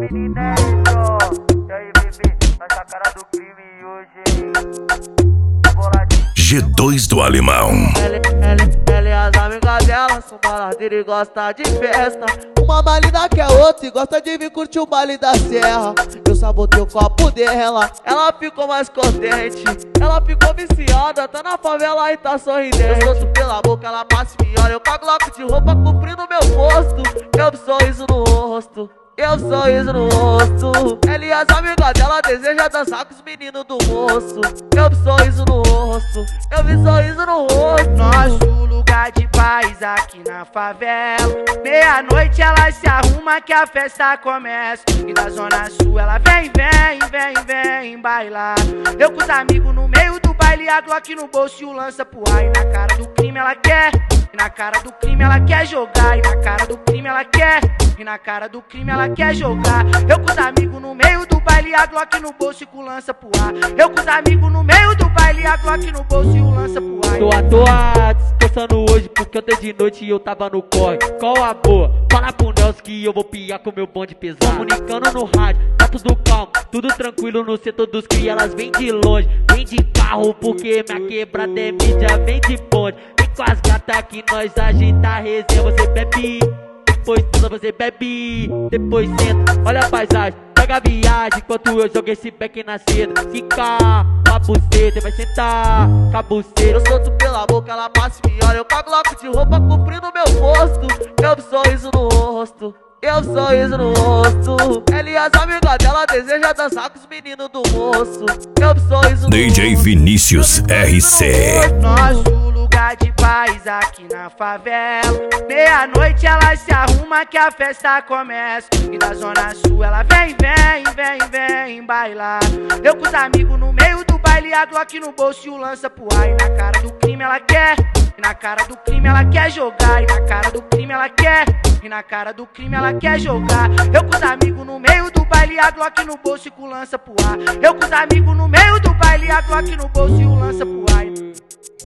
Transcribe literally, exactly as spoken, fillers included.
E aí, bebê, faz a cara do crime hoje, hein? G dois do Alemão. Ela, ela, ela e as amigas dela são baladeiras e gosta de festa. Uma malida que é outra e gosta de vir curtir o baile da serra. Eu sabotei o copo dela, ela ficou mais contente. Ela ficou viciada, tá na favela e tá sorridente. Eu solto pela boca, ela passa e me olha. Eu com a Glock de roupa cobrindo meu rosto. Eu sorriso no rosto, eu sorriso no rosto. Ela e as amigas dela desejam dançar com os meninos do moço. Eu sorriso no rosto, eu vi sorriso no rosto. Nosso lugar de paz aqui na favela. Meia-noite ela se arruma que a festa começa. E da zona sul ela vem, vem, vem, vem bailar. Eu com os amigos no meio do baile, a Glock no bolso e o lança pro ar. E na cara do crime ela quer, e na cara do crime ela quer jogar. E na cara do crime ela quer, e na cara do crime ela quer jogar. Eu com os amigos no meio do baile, a Glock no bolso e com o lança pro ar. Eu com os amigos no meio do baile, a Glock no bolso e o lança pro ar. Tô à toa descansando hoje porque ontem de noite eu tava no corre. Qual a boa? Fala pro Nelson que eu vou piar com meu bonde pesado. Comunicando no rádio, tá tudo calmo, tudo tranquilo no setor dos cria. Elas vêm de longe, vêm de carro porque minha quebrada é mídia, vem de bonde. Vem com as gatas que nós agita a resenha. Você bebe, depois tudo você bebe, depois senta, olha a paisagem, pega a viagem. Enquanto eu jogo esse back na seda, fica com a buceta, vai sentar com a buceta. Eu solto pela boca, ela passa e me olha. Eu com a Glock de roupa cobrindo meu rosto. Eu sorriso no rosto, eu sorriso no rosto. Ela e as amigas dela desejam dançar com os meninos do moço. Eu sorriso no D J rosto, Vinícius R C. Nosso lugar de paz aqui na favela. Meia-noite ela se arruma que a festa começa. E da zona sul ela vem, vem, vem, vem bailar. Eu com os amigos no meio do baile, a Glock no bolso e o lança pro ar. E na cara do crime ela quer, e na cara do crime ela quer jogar. E na cara do crime ela quer, e na cara do crime ela quer jogar. Eu com os amigos no meio do baile, a Glock no bolso e com o lança pro ar. Eu com os amigos no meio do baile, a Glock no bolso e o lança pro ar.